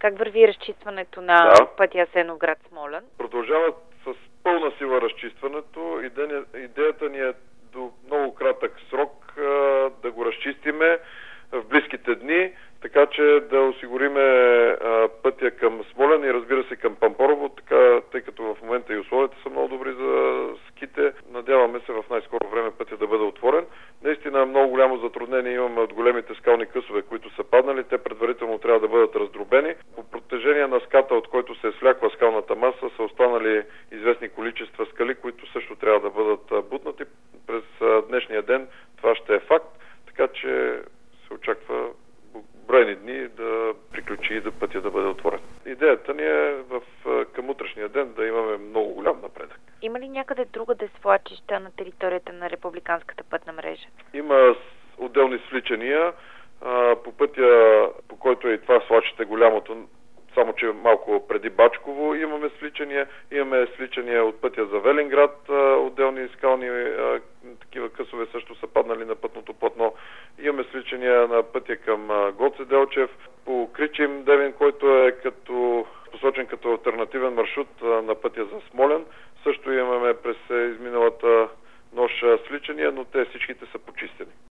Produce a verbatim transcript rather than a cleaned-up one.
Как върви разчистването на да. пътя Асеновград-Смолян? Продължават с пълна сила разчистването. Идеята ни е до много кратък срок а, да го разчистиме в близките дни, така че да осигуриме а, пътя към Смолян и разбира се към Пампорово, така, тъй като в момента и условията са много добри за ските. Надяваме се в най-скоро време пътя да бъде отворен. Наистина много голямо затруднение имаме от големите скални късове, които са паднали. Те предварително трябва да бъдат раздробени. По протежение на ската, от който се е слякла скалната маса, са останали известни количества скали, които също трябва да бъдат бутнати. През днешния ден това ще е факт, така че се очаква броени дни да приключи и да пътя да бъде отворен. Идеята ни е в, към утрешния ден да имаме много голям напредък. Има ли някъде другаде свлачища на територията на републиканската пътна мрежа? Има отделни свличания а, по пътя, по който е и това свлачище голямото, само че малко преди Бачково имаме свличания, имаме свличания от пътя за Велинград, а, отделни скални а, такива късове също са паднали на пътното платно. Имаме свличания на пътя към а, Гоце Делчев, по Кричим Девин, който е като посочен като алтернативен маршрут а, на пътя за Смолян. Също имаме през изминалата нощ свличания, но те всичките са почистени.